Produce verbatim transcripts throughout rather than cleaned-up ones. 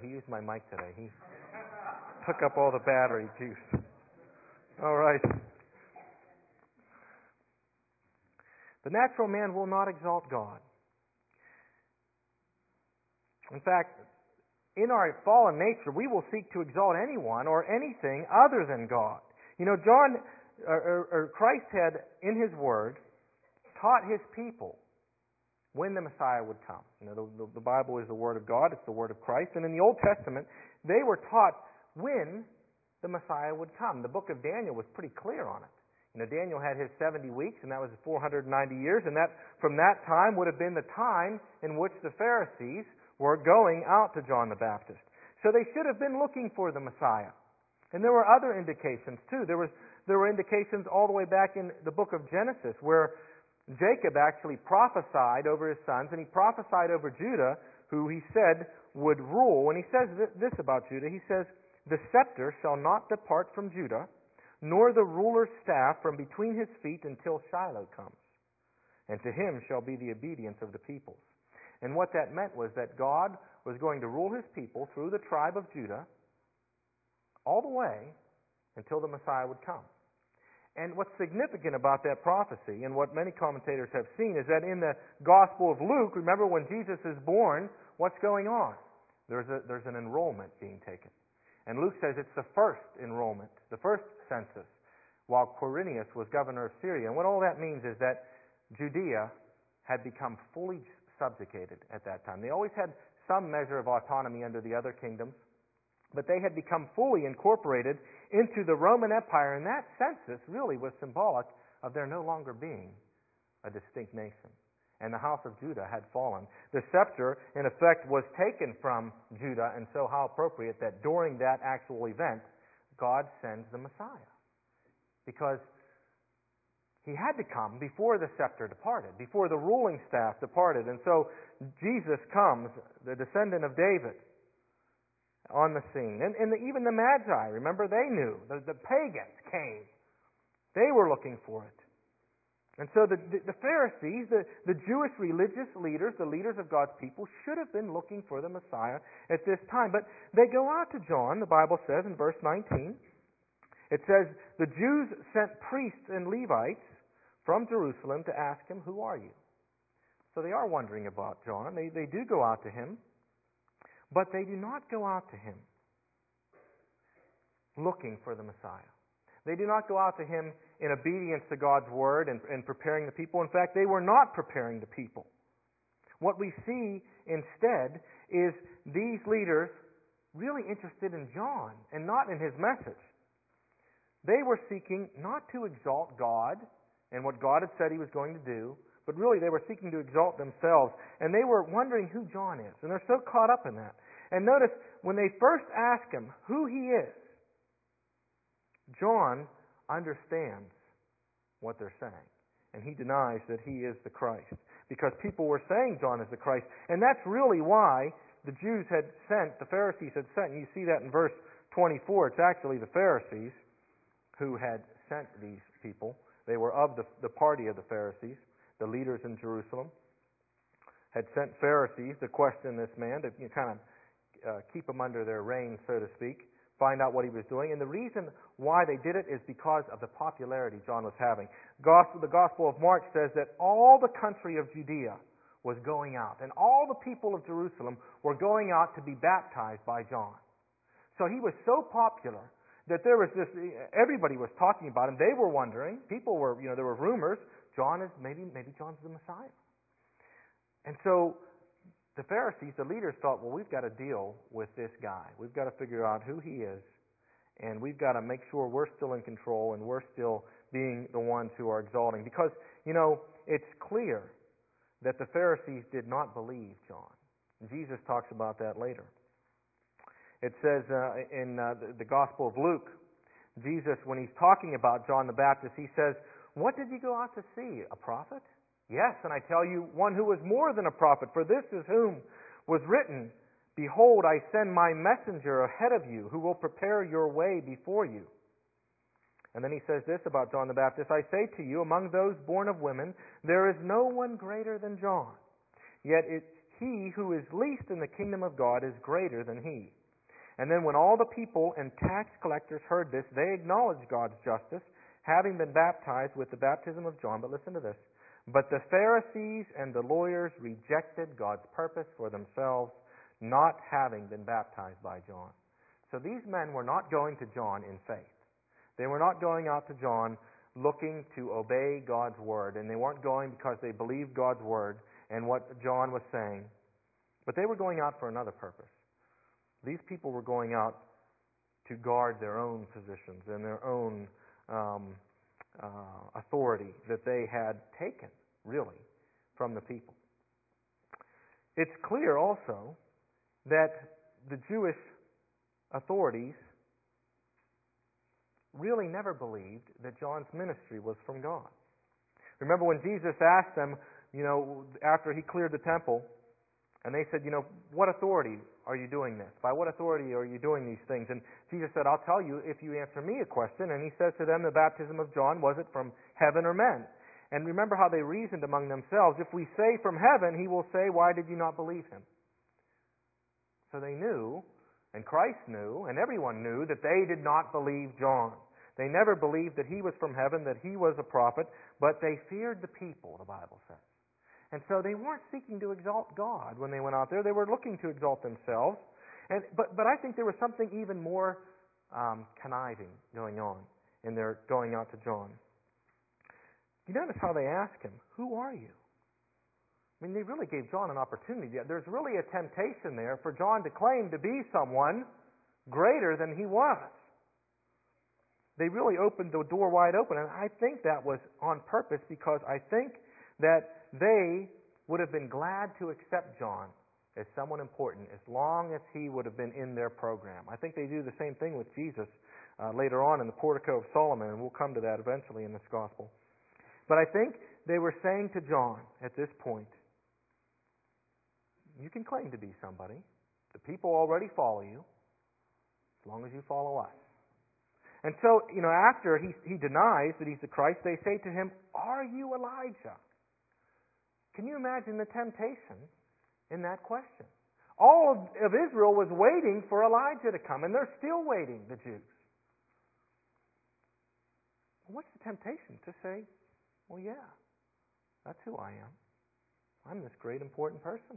He used my mic today. He took up all the battery juice. All right. The natural man will not exalt God. In fact, in our fallen nature, we will seek to exalt anyone or anything other than God. You know, John, or, or Christ had, in His Word, taught His people when the Messiah would come. You know, the, the Bible is the Word of God, it's the Word of Christ. And in the Old Testament, they were taught when the Messiah would come. The book of Daniel was pretty clear on it. You know, Daniel had his seventy weeks, and that was four hundred ninety years, and that from that time would have been the time in which the Pharisees were going out to John the Baptist. So they should have been looking for the Messiah. And there were other indications too. There was there were indications all the way back in the book of Genesis where Jacob actually prophesied over his sons, and he prophesied over Judah, who he said would rule. And he says this about Judah. He says, "The scepter shall not depart from Judah, nor the ruler's staff from between his feet until Shiloh comes. And to him shall be the obedience of the peoples." And what that meant was that God was going to rule His people through the tribe of Judah all the way until the Messiah would come. And what's significant about that prophecy, and what many commentators have seen, is that in the Gospel of Luke, remember when Jesus is born, what's going on? There's a, there's an enrollment being taken. And Luke says it's the first enrollment, the first census, while Quirinius was governor of Syria. And what all that means is that Judea had become fully subjugated at that time. They always had some measure of autonomy under the other kingdoms, but they had become fully incorporated into the Roman Empire, and that census really was symbolic of there no longer being a distinct nation. And the house of Judah had fallen. The scepter, in effect, was taken from Judah, and so how appropriate that during that actual event, God sends the Messiah. Because He had to come before the scepter departed, before the ruling staff departed. And so Jesus comes, the descendant of David, on the scene. And, and the, even the Magi, remember, they knew. The, the pagans came. They were looking for it. And so the, the, the Pharisees, the, the Jewish religious leaders, the leaders of God's people, should have been looking for the Messiah at this time. But they go out to John, the Bible says in verse nineteen. It says, "The Jews sent priests and Levites from Jerusalem to ask him, 'Who are you?'" So they are wondering about John. They, they do go out to him. But they do not go out to him looking for the Messiah. They do not go out to him in obedience to God's word and, and preparing the people. In fact, they were not preparing the people. What we see instead is these leaders really interested in John and not in his message. They were seeking not to exalt God and what God had said He was going to do, but really they were seeking to exalt themselves. And they were wondering who John is. And they're so caught up in that. And notice, when they first ask him who he is, John understands what they're saying. And he denies that he is the Christ. Because people were saying John is the Christ. And that's really why the Jews had sent, the Pharisees had sent, and you see that in verse twenty-four. It's actually the Pharisees who had sent these people. They were of the, the party of the Pharisees. The leaders in Jerusalem had sent Pharisees to question this man, to you know, kind of uh, keep him under their reign, so to speak, find out what he was doing. And the reason why they did it is because of the popularity John was having. Gospel, the Gospel of Mark says that all the country of Judea was going out, and all the people of Jerusalem were going out to be baptized by John. So he was so popular that there was this, everybody was talking about him. They were wondering, people were, you know, there were rumors, John is, maybe, maybe John's the Messiah. And so the Pharisees, the leaders, thought, well, we've got to deal with this guy. We've got to figure out who he is, and we've got to make sure we're still in control and we're still being the ones who are exalting. Because, you know, it's clear that the Pharisees did not believe John. Jesus talks about that later. It says uh, in uh, the, the Gospel of Luke, Jesus, when he's talking about John the Baptist, he says, "What did you go out to see? A prophet? Yes, and I tell you, one who was more than a prophet. For this is whom was written, 'Behold, I send my messenger ahead of you, who will prepare your way before you.'" And then he says this about John the Baptist, "I say to you, among those born of women, there is no one greater than John. Yet it, he who is least in the kingdom of God is greater than he." And then when all the people and tax collectors heard this, they acknowledged God's justice, having been baptized with the baptism of John. But listen to this. "But the Pharisees and the lawyers rejected God's purpose for themselves, not having been baptized by John." So these men were not going to John in faith. They were not going out to John looking to obey God's word, and they weren't going because they believed God's word and what John was saying. But they were going out for another purpose. These people were going out to guard their own positions and their own um, uh, authority that they had taken, really, from the people. It's clear also that the Jewish authorities really never believed that John's ministry was from God. Remember when Jesus asked them, you know, after he cleared the temple, and they said, you know, "What authority are you doing this? By what authority are you doing these things?" And Jesus said, "I'll tell you if you answer me a question." And he says to them, "The baptism of John, was it from heaven or men?" And remember how they reasoned among themselves. "If we say from heaven, he will say, 'Why did you not believe him?'" So they knew, and Christ knew, and everyone knew, that they did not believe John. They never believed that he was from heaven, that he was a prophet, but they feared the people, the Bible says. And so they weren't seeking to exalt God when they went out there. They were looking to exalt themselves. And But, but I think there was something even more um, conniving going on in their going out to John. You notice how they ask him, "Who are you?" I mean, they really gave John an opportunity. There's really a temptation there for John to claim to be someone greater than he was. They really opened the door wide open, and I think that was on purpose, because I think that they would have been glad to accept John as someone important as long as he would have been in their program. I think they do the same thing with Jesus uh, later on in the Portico of Solomon, and we'll come to that eventually in this gospel. But I think they were saying to John at this point, "You can claim to be somebody. The people already follow you, as long as you follow us." And so, you know, after he, he denies that he's the Christ, they say to him, "Are you Elijah?" Can you imagine the temptation in that question? All of, of Israel was waiting for Elijah to come, and they're still waiting, the Jews. What's the temptation? To say, "Well, yeah, that's who I am. I'm this great, important person."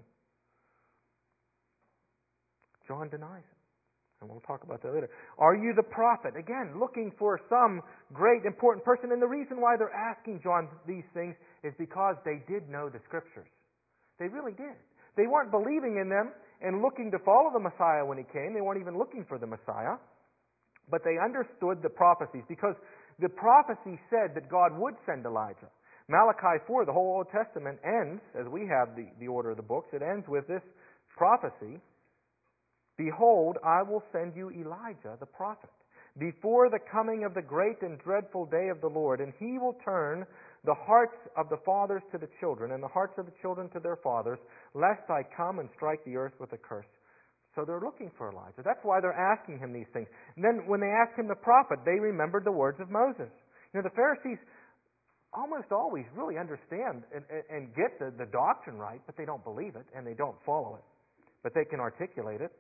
John denies it. And we'll talk about that later. "Are you the prophet?" Again, looking for some great, important person. And the reason why they're asking John these things is because they did know the Scriptures. They really did. They weren't believing in them and looking to follow the Messiah when he came. They weren't even looking for the Messiah. But they understood the prophecies, because the prophecy said that God would send Elijah. Malachi four, the whole Old Testament, ends, as we have the, the order of the books, it ends with this prophecy. "Behold, I will send you Elijah the prophet, before the coming of the great and dreadful day of the Lord, and he will turn the hearts of the fathers to the children, and the hearts of the children to their fathers, lest I come and strike the earth with a curse." So they're looking for Elijah. That's why they're asking him these things. And then when they ask him the prophet, they remembered the words of Moses. You know, the Pharisees almost always really understand and, and get the, the doctrine right, but they don't believe it, and they don't follow it. But they can articulate it.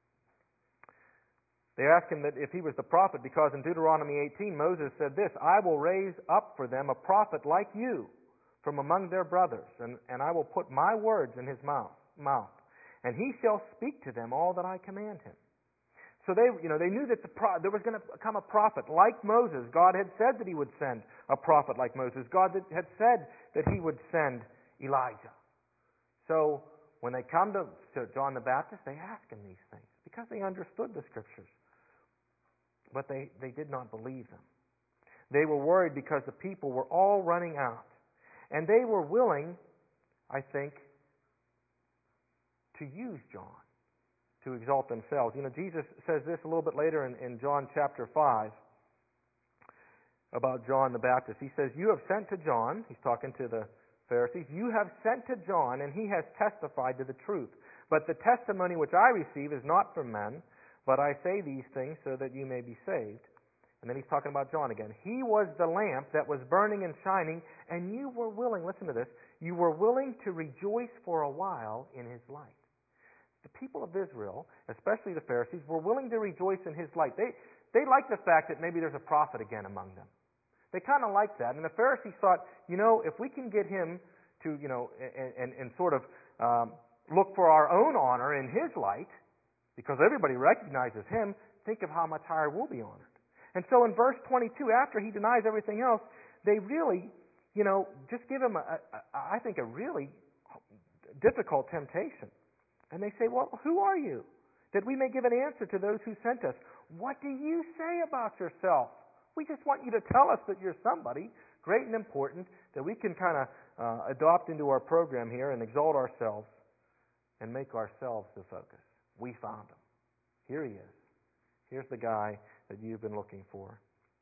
They asked him that if he was the prophet, because in Deuteronomy eighteen, Moses said this, "I will raise up for them a prophet like you from among their brothers, and, and I will put my words in his mouth, mouth, and he shall speak to them all that I command him." So they, you know, they knew that the pro- there was going to come a prophet like Moses. God had said that he would send a prophet like Moses. God had said that he would send Elijah. So when they come to, to John the Baptist, they ask him these things because they understood the Scriptures. But they, they did not believe them. They were worried because the people were all running out. And they were willing, I think, to use John to exalt themselves. You know, Jesus says this a little bit later in, in John chapter five about John the Baptist. He says, "You have sent to John," he's talking to the Pharisees, "you have sent to John, and he has testified to the truth. But the testimony which I receive is not from men, but I say these things so that you may be saved. And then he's talking about John again. He was the lamp that was burning and shining, and you were willing, listen to this, you were willing to rejoice for a while in his light. The people of Israel, especially the Pharisees, were willing to rejoice in his light. They, they liked the fact that maybe there's a prophet again among them. They kind of liked that. And the Pharisees thought, you know, if we can get him to, you know, and, and, and sort of um, look for our own honor in his light, because everybody recognizes him, think of how much higher we'll be honored. And so in verse twenty-two, after he denies everything else, they really, you know, just give him, a, a, I think, a really difficult temptation. And they say, well, who are you? That we may give an answer to those who sent us. What do you say about yourself? We just want you to tell us that you're somebody great and important that we can kind of uh, adopt into our program here and exalt ourselves and make ourselves the focus. We found him. Here he is. Here's the guy that you've been looking for.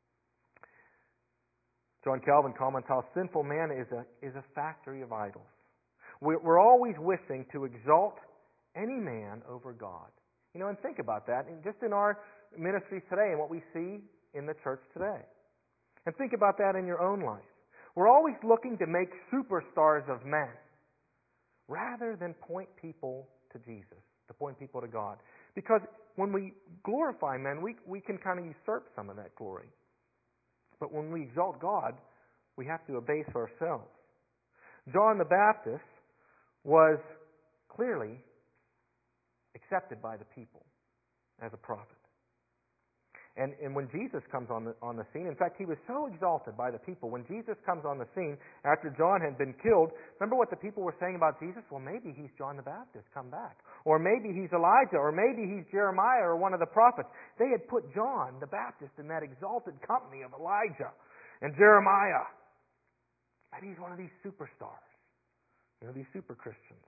John Calvin comments how sinful man is a, is a factory of idols. We're, we're always wishing to exalt any man over God. You know, and think about that, and just in our ministries today and what we see in the church today. And think about that in your own life. We're always looking to make superstars of men rather than point people to Jesus, to point people to God. Because when we glorify men, we, we can kind of usurp some of that glory. But when we exalt God, we have to abase ourselves. John the Baptist was clearly accepted by the people as a prophet. And, and when Jesus comes on the, on the scene, in fact, he was so exalted by the people. When Jesus comes on the scene after John had been killed, remember what the people were saying about Jesus? Well, maybe he's John the Baptist, come back. Or maybe he's Elijah, or maybe he's Jeremiah or one of the prophets. They had put John the Baptist in that exalted company of Elijah and Jeremiah. Maybe he's one of these superstars, you know, these super Christians.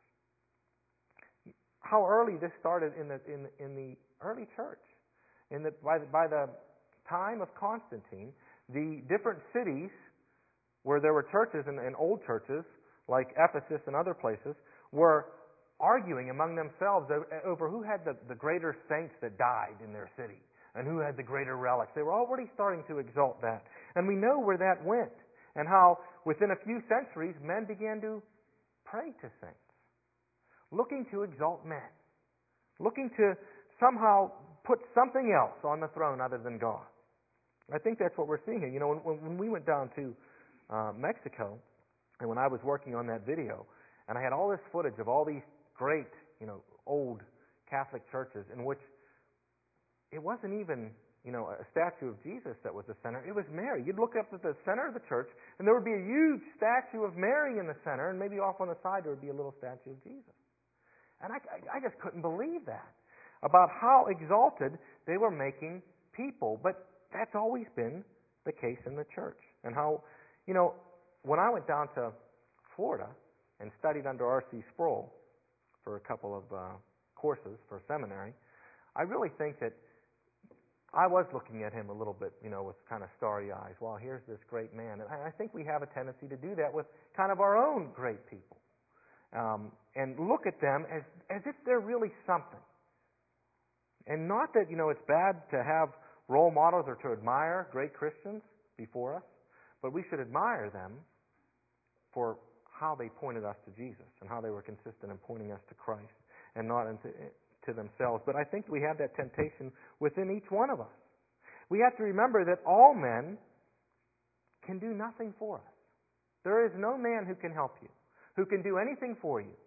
How early this started in the in, in the early church. In the, by, the, by the time of Constantine, the different cities where there were churches and, and old churches, like Ephesus and other places, were arguing among themselves over who had the, the greater saints that died in their city and who had the greater relics. They were already starting to exalt that. And we know where that went and how within a few centuries men began to pray to saints, looking to exalt men, looking to somehow put something else on the throne other than God. I think that's what we're seeing here. You know, when, when we went down to uh, Mexico, and when I was working on that video, and I had all this footage of all these great, you know, old Catholic churches in which it wasn't even, you know, a statue of Jesus that was the center. It was Mary. You'd look up at the center of the church, and there would be a huge statue of Mary in the center, and maybe off on the side there would be a little statue of Jesus. And I, I just couldn't believe that, about how exalted they were making people. But that's always been the case in the church. And how, you know, when I went down to Florida and studied under R C Sproul for a couple of uh, courses for seminary, I really think that I was looking at him a little bit, you know, with kind of starry eyes. Well, here's this great man. And I think we have a tendency to do that with kind of our own great people. Um, and look at them as, as if they're really something. And not that, you know, it's bad to have role models or to admire great Christians before us, but we should admire them for how they pointed us to Jesus and how they were consistent in pointing us to Christ and not into, to themselves. But I think we have that temptation within each one of us. We have to remember that all men can do nothing for us. There is no man who can help you, who can do anything for you.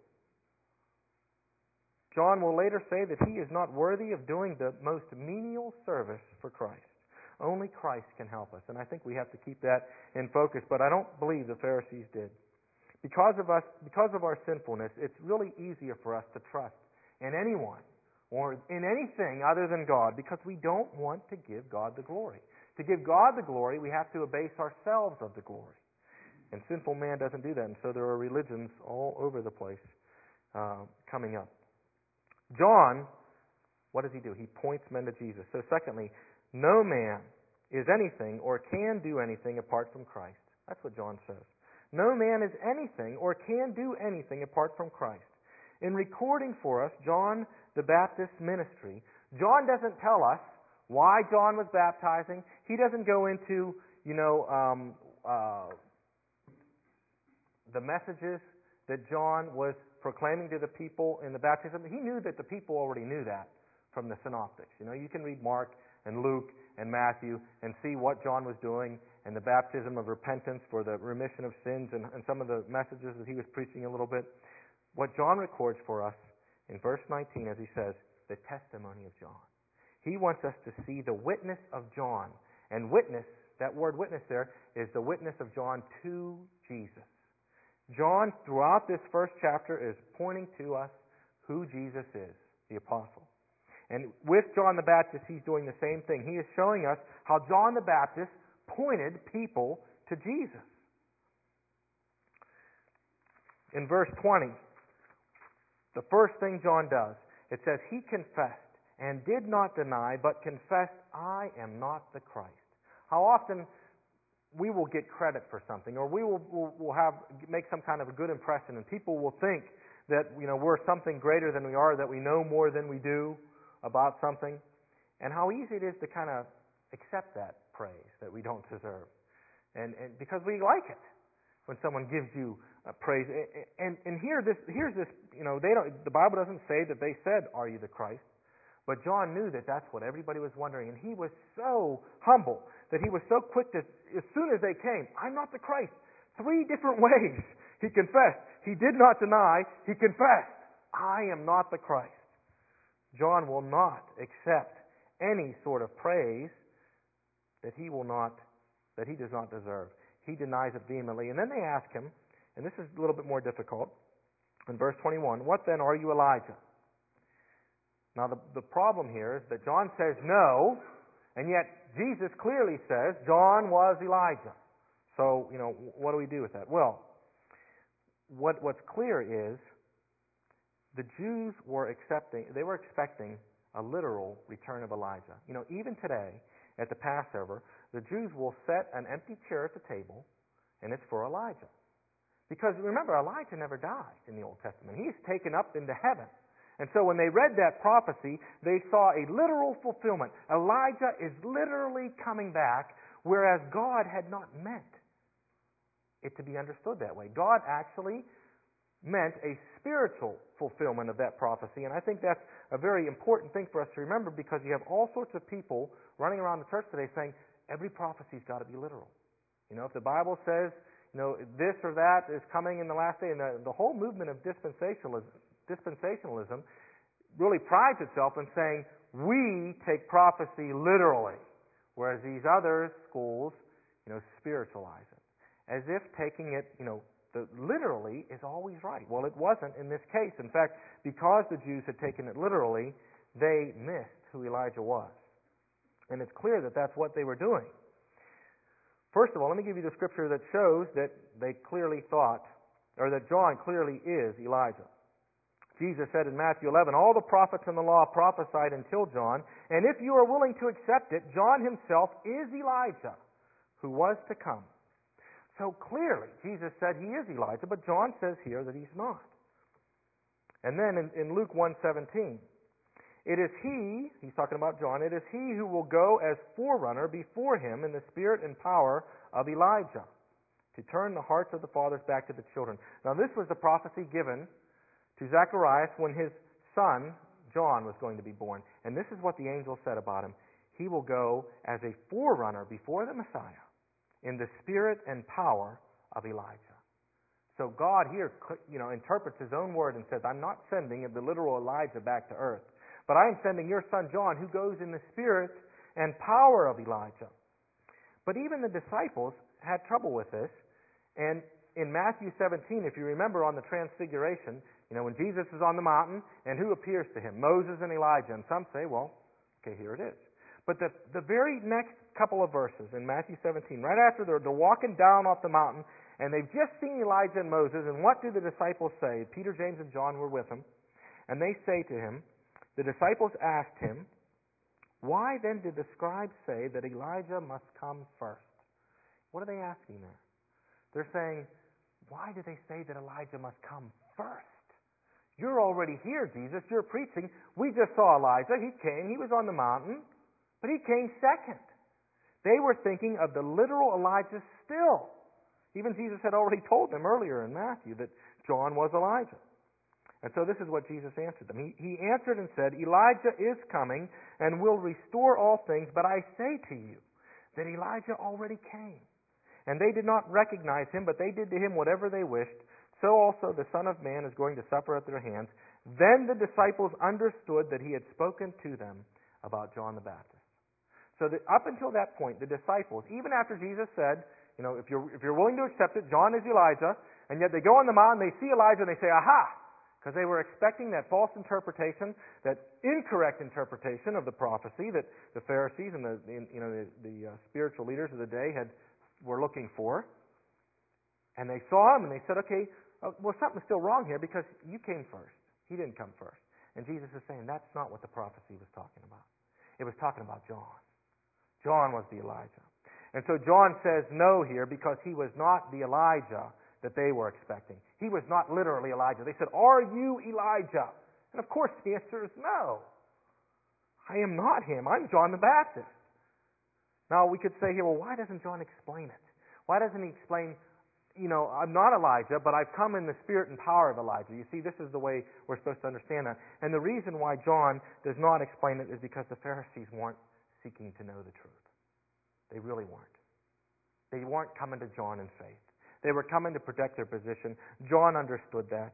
John will later say that he is not worthy of doing the most menial service for Christ. Only Christ can help us. And I think we have to keep that in focus. But I don't believe the Pharisees did. Because of us, because of our sinfulness, it's really easier for us to trust in anyone or in anything other than God, because we don't want to give God the glory. To give God the glory, we have to abase ourselves of the glory. And sinful man doesn't do that. And so there are religions all over the place uh, coming up. John, what does he do? He points men to Jesus. So secondly, no man is anything or can do anything apart from Christ. That's what John says. No man is anything or can do anything apart from Christ. In recording for us John the Baptist's ministry, John doesn't tell us why John was baptizing. He doesn't go into, you know, um, uh, the messages that John was proclaiming to the people in the baptism. He knew that the people already knew that from the synoptics. You know, you can read Mark and Luke and Matthew and see what John was doing and the baptism of repentance for the remission of sins and, and some of the messages that he was preaching a little bit. What John records for us in verse nineteen, as he says, the testimony of John. He wants us to see the witness of John. And witness, that word witness there, is the witness of John to Jesus. John, throughout this first chapter, is pointing to us who Jesus is, the apostle. And with John the Baptist, he's doing the same thing. He is showing us how John the Baptist pointed people to Jesus. In verse twenty, the first thing John does, it says, he confessed and did not deny, but confessed, I am not the Christ. How often we will get credit for something, or we will, will, will have make some kind of a good impression, and people will think that, you know, we're something greater than we are, that we know more than we do about something, and how easy it is to kind of accept that praise that we don't deserve, and, and because we like it when someone gives you uh, praise. And and here this here's this, you know, they don't. The Bible doesn't say that they said, "Are you the Christ?" But John knew that that's what everybody was wondering, and he was so humble that he was so quick to, as soon as they came, I'm not the Christ. Three different ways he confessed. He did not deny. He confessed, I am not the Christ. John will not accept any sort of praise that he will not, that he does not deserve. He denies it vehemently. And then they ask him, and this is a little bit more difficult, in verse twenty-one, what then, are you Elijah? Now, the, the problem here is that John says no, and yet Jesus clearly says John was Elijah. So, you know, what do we do with that? Well, what, what's clear is the Jews were accepting, they were expecting a literal return of Elijah. You know, even today, at the Passover, the Jews will set an empty chair at the table, and it's for Elijah. Because remember, Elijah never died in the Old Testament. He's taken up into heaven. And so when they read that prophecy, they saw a literal fulfillment. Elijah is literally coming back, whereas God had not meant it to be understood that way. God actually meant a spiritual fulfillment of that prophecy. And I think that's a very important thing for us to remember, because you have all sorts of people running around the church today saying, every prophecy's got to be literal. You know, if the Bible says, you know, this or that is coming in the last day, and the, the whole movement of dispensationalism, dispensationalism really prides itself in saying, we take prophecy literally, whereas these other schools, you know, spiritualize it. As if taking it, you know, the, literally is always right. Well, it wasn't in this case. In fact, because the Jews had taken it literally, they missed who Elijah was. And it's clear that that's what they were doing. First of all, let me give you the scripture that shows that they clearly thought, or that John clearly is Elijah. Jesus said in Matthew eleven, all the prophets in the law prophesied until John, and if you are willing to accept it, John himself is Elijah, who was to come. So clearly, Jesus said he is Elijah, but John says here that he's not. And then in, in Luke one seventeen, it is he, he's talking about John, it is he who will go as forerunner before him in the spirit and power of Elijah, to turn the hearts of the fathers back to the children. Now this was the prophecy given to Zacharias when his son, John, was going to be born. And this is what the angel said about him. He will go as a forerunner before the Messiah in the spirit and power of Elijah. So God here, you know, interprets his own word and says, I'm not sending the literal Elijah back to earth, but I am sending your son John, who goes in the spirit and power of Elijah. But even the disciples had trouble with this. And in Matthew seventeen, if you remember on the Transfiguration, you know, when Jesus is on the mountain, and who appears to him? Moses and Elijah. And some say, well, okay, here it is. But the, the very next couple of verses in Matthew seventeen, right after they're, they're walking down off the mountain, and they've just seen Elijah and Moses, and what do the disciples say? Peter, James, and John were with him. And they say to him, the disciples asked him, why then did the scribes say that Elijah must come first? What are they asking there? They're saying, why do they say that Elijah must come first? You're already here, Jesus. You're preaching. We just saw Elijah. He came. He was on the mountain. But he came second. They were thinking of the literal Elijah still. Even Jesus had already told them earlier in Matthew that John was Elijah. And so this is what Jesus answered them. He, he answered and said, Elijah is coming and will restore all things, but I say to you that Elijah already came. And they did not recognize him, but they did to him whatever they wished. So also the Son of Man is going to suffer at their hands. Then the disciples understood that he had spoken to them about John the Baptist. So that up until that point, the disciples, even after Jesus said, you know, if you're, if you're willing to accept it, John is Elijah, and yet they go on the mountain, they see Elijah, and they say, aha! Because they were expecting that false interpretation, that incorrect interpretation of the prophecy that the Pharisees and the, you know, the, the uh, spiritual leaders of the day had were looking for. And they saw him, and they said, okay, uh, well, something's still wrong here because you came first. He didn't come first. And Jesus is saying that's not what the prophecy was talking about. It was talking about John. John was the Elijah. And so John says no here because he was not the Elijah that they were expecting. He was not literally Elijah. They said, are you Elijah? And of course the answer is no. I am not him. I'm John the Baptist. Now we could say here, well, why doesn't John explain it? Why doesn't he explain, you know, I'm not Elijah, but I've come in the spirit and power of Elijah. You see, this is the way we're supposed to understand that. And the reason why John does not explain it is because the Pharisees weren't seeking to know the truth. They really weren't. They weren't coming to John in faith. They were coming to protect their position. John understood that.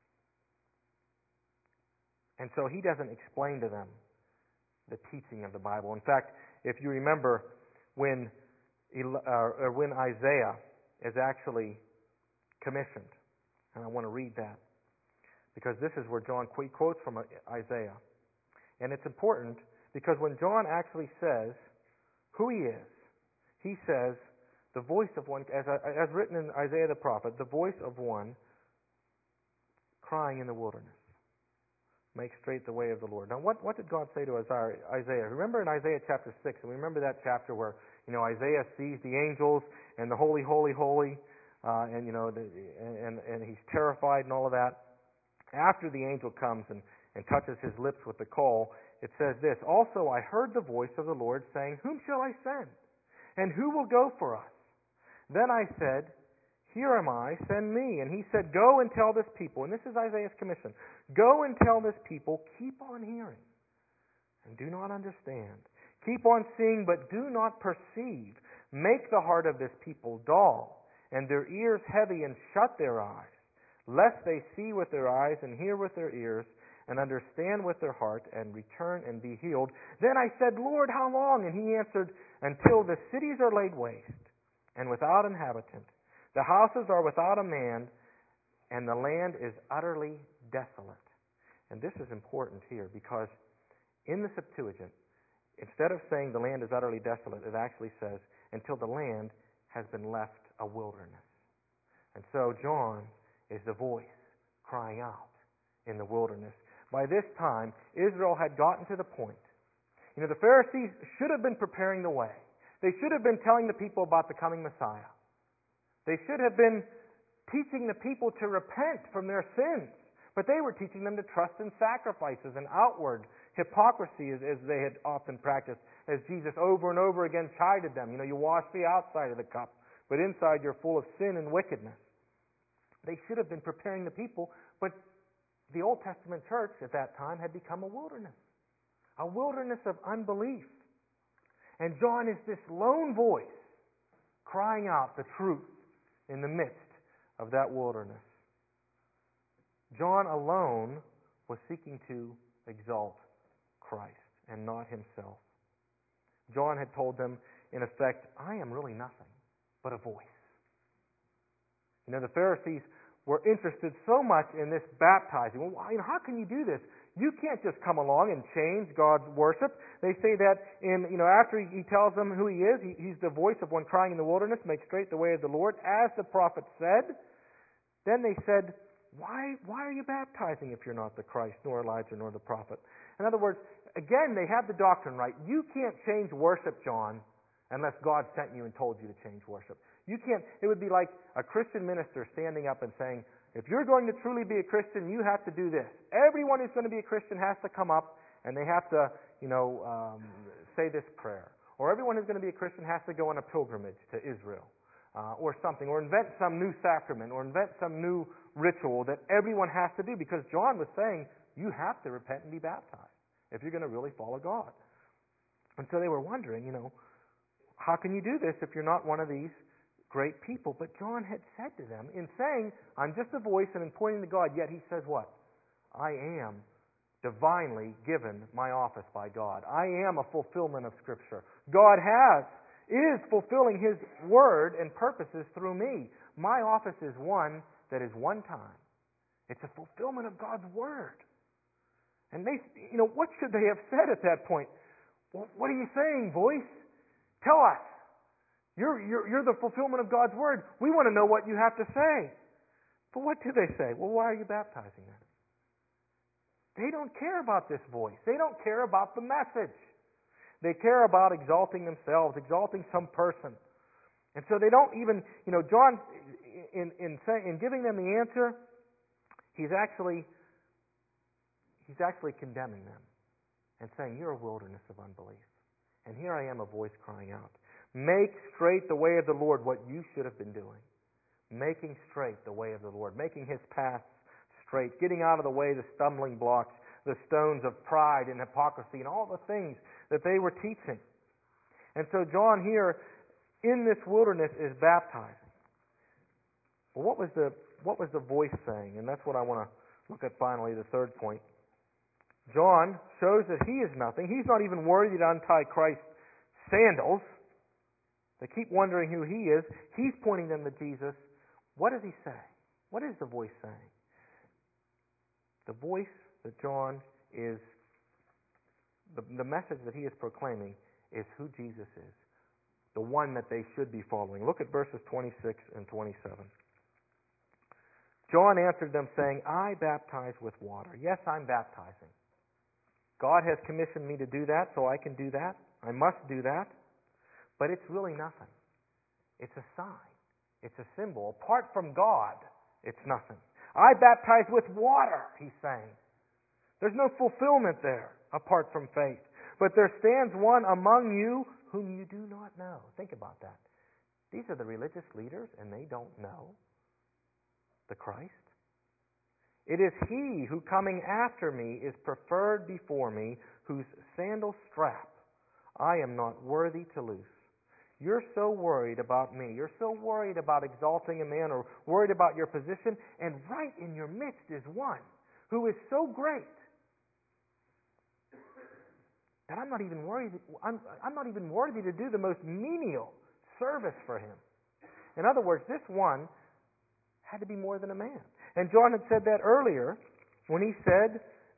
And so he doesn't explain to them the teaching of the Bible. In fact, if you remember when, uh, or when Isaiah is actually commissioned, and I want to read that, because this is where John quotes from Isaiah. And it's important because when John actually says who he is, he says, the voice of one, as, as written in Isaiah the prophet, the voice of one crying in the wilderness. Make straight the way of the Lord. Now, what, what did God say to Isaiah? Remember in Isaiah chapter six, and we remember that chapter where, you know, Isaiah sees the angels and the holy, holy, holy, uh, and, you know, the, and, and he's terrified and all of that. After the angel comes and, and touches his lips with the call, it says this, also I heard the voice of the Lord saying, whom shall I send? And who will go for us? Then I said, here am I, send me. And he said, go and tell this people, and this is Isaiah's commission, go and tell this people, keep on hearing and do not understand. Keep on seeing, but do not perceive. Make the heart of this people dull, and their ears heavy, and shut their eyes, lest they see with their eyes, and hear with their ears, and understand with their heart, and return and be healed. Then I said, Lord, how long? And he answered, until the cities are laid waste, and without inhabitant. The houses are without a man, and the land is utterly desolate. And this is important here, because in the Septuagint, instead of saying the land is utterly desolate, it actually says, until the land has been left a wilderness. And so John is the voice crying out in the wilderness. By this time, Israel had gotten to the point. You know, the Pharisees should have been preparing the way. They should have been telling the people about the coming Messiah. They should have been teaching the people to repent from their sins. But they were teaching them to trust in sacrifices and outward hypocrisy as, as they had often practiced, as Jesus over and over again chided them. You know, you wash the outside of the cup, but inside you're full of sin and wickedness. They should have been preparing the people, but the Old Testament church at that time had become a wilderness. A wilderness of unbelief. And John is this lone voice crying out the truth in the midst of that wilderness. John alone was seeking to exalt Christ and not himself. John had told them, in effect, I am really nothing but a voice. You know, the Pharisees were interested so much in this baptizing. Well, you know, how can you do this? You can't just come along and change God's worship. They say that in, you know, after he, he tells them who he is, he, he's the voice of one crying in the wilderness, make straight the way of the Lord, as the prophet said. Then they said, why, why are you baptizing if you're not the Christ, nor Elijah, nor the prophet? In other words, again, they have the doctrine right. You can't change worship, John, unless God sent you and told you to change worship. You can't, it would be like a Christian minister standing up and saying, if you're going to truly be a Christian, you have to do this. Everyone who's going to be a Christian has to come up and they have to, you know, um, say this prayer. Or everyone who's going to be a Christian has to go on a pilgrimage to Israel. Uh, or something. Or invent some new sacrament. Or invent some new ritual that everyone has to do. Because John was saying, you have to repent and be baptized if you're going to really follow God. And so they were wondering, you know, how can you do this if you're not one of these great people? But John had said to them, in saying, I'm just a voice and in pointing to God, yet he says what? I am divinely given my office by God. I am a fulfillment of Scripture. God has, is fulfilling His word and purposes through me. My office is one that is one time. It's a fulfillment of God's word. And they, you know, what should they have said at that point? Well, what are you saying, voice? Tell us. You're, you're, you're the fulfillment of God's word. We want to know what you have to say. But what do they say? Well, why are you baptizing then? They don't care about this voice. They don't care about the message. They care about exalting themselves, exalting some person. And so they don't even, you know, John, in, in, say, in giving them the answer, he's actually, he's actually condemning them and saying, you're a wilderness of unbelief. And here I am, a voice crying out. Make straight the way of the Lord, what you should have been doing. Making straight the way of the Lord. Making His paths straight. Getting out of the way the stumbling blocks, the stones of pride and hypocrisy, and all the things that they were teaching. And so John here, in this wilderness, is baptizing. Well, what was the what was the voice saying? And that's what I want to look at finally, the third point. John shows that he is nothing. He's not even worthy to untie Christ's sandals. They keep wondering who he is. He's pointing them to Jesus. What does he say? What is the voice saying? The voice that John is, the, the message that he is proclaiming is who Jesus is. The one that they should be following. Look at verses twenty-six and twenty-seven. John answered them saying, I baptize with water. Yes, I'm baptizing. God has commissioned me to do that, so I can do that. I must do that. But it's really nothing. It's a sign. It's a symbol. Apart from God, it's nothing. I baptize with water, he's saying. There's no fulfillment there apart from faith. But there stands one among you whom you do not know. Think about that. These are the religious leaders, and they don't know the Christ. It is he who coming after me is preferred before me, whose sandal strap I am not worthy to loose. You're so worried about me. You're so worried about exalting a man or worried about your position, and right in your midst is one who is so great that I'm not even worried. I'm, I'm not even worthy to do the most menial service for him. In other words, this one had to be more than a man. And John had said that earlier when he said,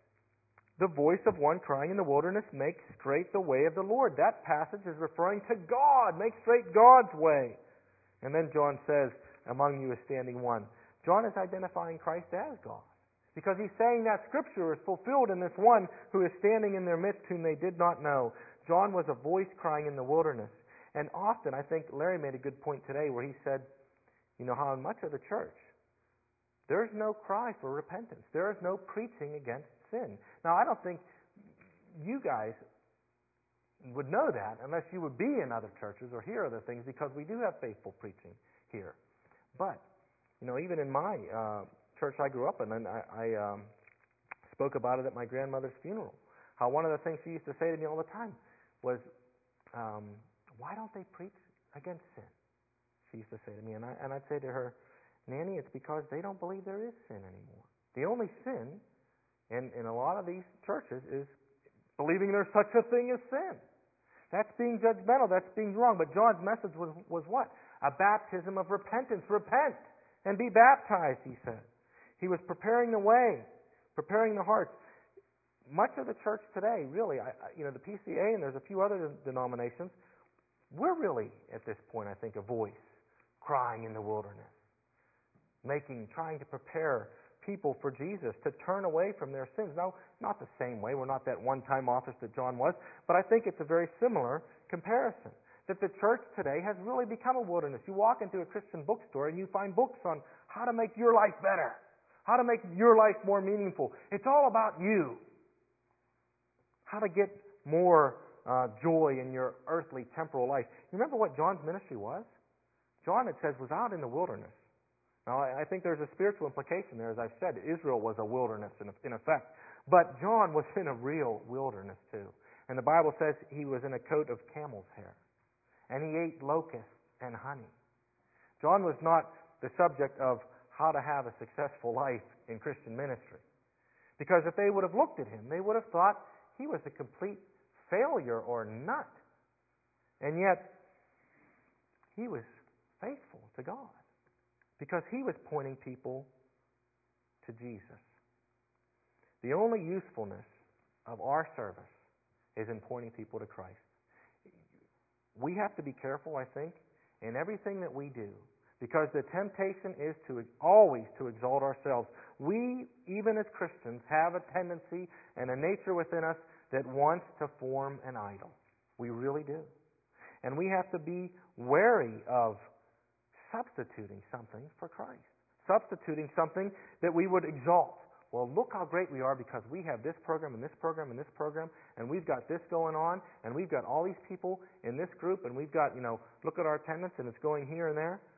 the voice of one crying in the wilderness, make straight the way of the Lord. That passage is referring to God. Make straight God's way. And then John says, among you is standing one. John is identifying Christ as God. Because he's saying that Scripture is fulfilled in this one who is standing in their midst whom they did not know. John was a voice crying in the wilderness. And often, I think Larry made a good point today where he said, you know, how in much of the church, there's no cry for repentance. There is no preaching against sin. Now, I don't think you guys would know that unless you would be in other churches or hear other things, because we do have faithful preaching here. But, you know, even in my uh, church I grew up in, and I, I um, spoke about it at my grandmother's funeral, how one of the things she used to say to me all the time was, um, why don't they preach against sin? She used to say to me, and, I, and I'd say to her, Nanny, it's because they don't believe there is sin anymore. The only sin in, in a lot of these churches is believing there's such a thing as sin. That's being judgmental. That's being wrong. But John's message was, was what? A baptism of repentance. Repent and be baptized, he said. He was preparing the way, preparing the hearts. Much of the church today, really, I, you know, the P C A and there's a few other denominations, we're really, at this point, I think, a voice crying in the wilderness, making, trying to prepare people for Jesus to turn away from their sins. Now, not the same way. We're not that one-time office that John was, but I think it's a very similar comparison. That the church today has really become a wilderness. You walk into a Christian bookstore and you find books on how to make your life better, how to make your life more meaningful. It's all about you. How to get more uh, joy in your earthly, temporal life. You remember what John's ministry was? John, it says, was out in the wilderness. Now, I think there's a spiritual implication there. As I've said, Israel was a wilderness in, in effect. But John was in a real wilderness too. And the Bible says he was in a coat of camel's hair. And he ate locusts and honey. John was not the subject of how to have a successful life in Christian ministry. Because if they would have looked at him, they would have thought he was a complete failure or nut. And yet, he was faithful to God. Because he was pointing people to Jesus. The only usefulness of our service is in pointing people to Christ. We have to be careful, I think, in everything that we do, because the temptation is to always to exalt ourselves. We, even as Christians, have a tendency and a nature within us that wants to form an idol. We really do. And we have to be wary of substituting something for Christ. Substituting something that we would exalt. Well, look how great we are because we have this program and this program and this program, and we've got this going on, and we've got all these people in this group, and we've got, you know, look at our attendance, and it's going here and there.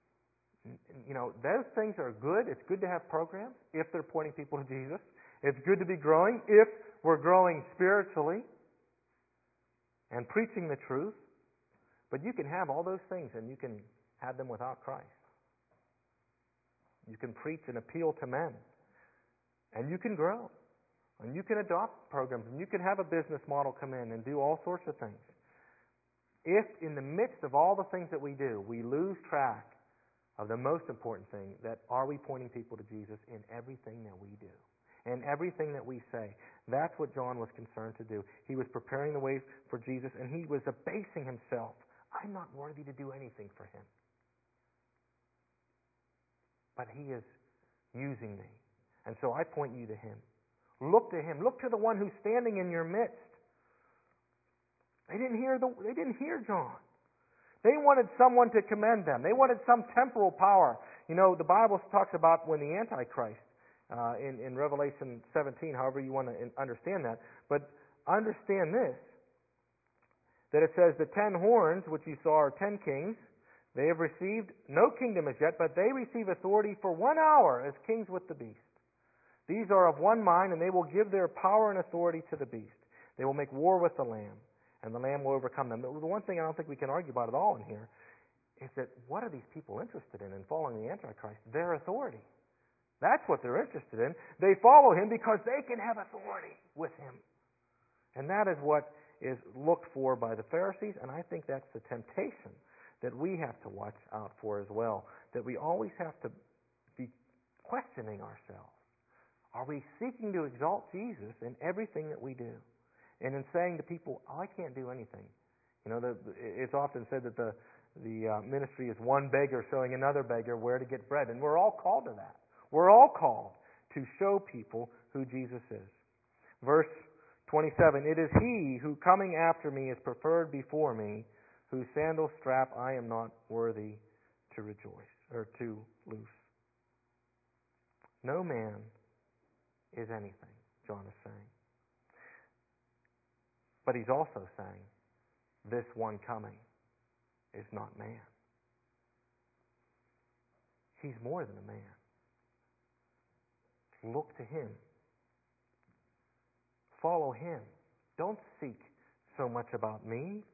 You know, those things are good. It's good to have programs if they're pointing people to Jesus. It's good to be growing if we're growing spiritually and preaching the truth. But you can have all those things, and you can have them without Christ. You can preach and appeal to men. And you can grow. And you can adopt programs. And you can have a business model come in and do all sorts of things. If in the midst of all the things that we do, we lose track of the most important thing, that are we pointing people to Jesus in everything that we do? In everything that we say. That's what John was concerned to do. He was preparing the way for Jesus, and he was abasing himself. I'm not worthy to do anything for him. But he is using me. And so I point you to him. Look to him. Look to the one who's standing in your midst. They didn't hear the, they didn't hear John. They wanted someone to commend them. They wanted some temporal power. You know, the Bible talks about when the Antichrist, uh, in, in Revelation seventeen, however you want to understand that. But understand this, that it says the ten horns, which you saw are ten kings, they have received no kingdom as yet, but they receive authority for one hour as kings with the beast. These are of one mind, and they will give their power and authority to the beast. They will make war with the Lamb, and the Lamb will overcome them. The one thing I don't think we can argue about at all in here is that what are these people interested in in following the Antichrist? Their authority. That's what they're interested in. They follow him because they can have authority with him. And that is what is looked for by the Pharisees, and I think that's the temptation that we have to watch out for as well. That we always have to be questioning ourselves. Are we seeking to exalt Jesus in everything that we do? And in saying to people, oh, I can't do anything. You know, the, it's often said that the, the uh, ministry is one beggar showing another beggar where to get bread. And we're all called to that. We're all called to show people who Jesus is. Verse twenty-seven, it is he who coming after me is preferred before me, whose sandal strap I am not worthy to rejoice, or to loose. No man is anything, John is saying. But he's also saying, this one coming is not man. He's more than a man. Look to him. Follow him. Don't seek so much about me.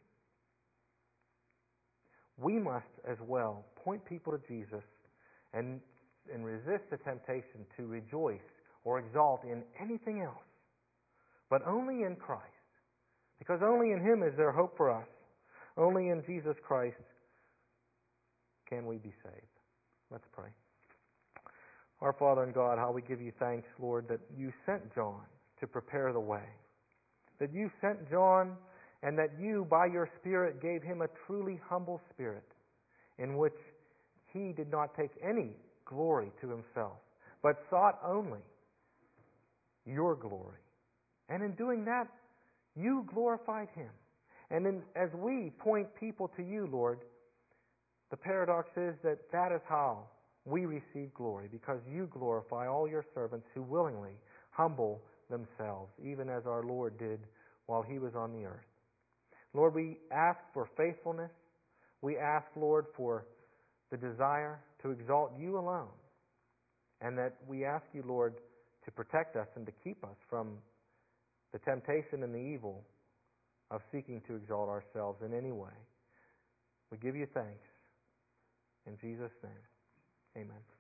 We must as well point people to Jesus and, and resist the temptation to rejoice or exalt in anything else, but only in Christ. Because only in him is there hope for us. Only in Jesus Christ can we be saved. Let's pray. Our Father and God, how we give you thanks, Lord, that you sent John to prepare the way. That you sent John and that you, by your Spirit, gave him a truly humble spirit in which he did not take any glory to himself, but sought only your glory. And in doing that, you glorified him. And in, as we point people to you, Lord, the paradox is that that is how we receive glory, because you glorify all your servants who willingly humble themselves, even as our Lord did while he was on the earth. Lord, we ask for faithfulness. We ask, Lord, for the desire to exalt You alone. And that we ask You, Lord, to protect us and to keep us from the temptation and the evil of seeking to exalt ourselves in any way. We give You thanks. In Jesus' name, amen.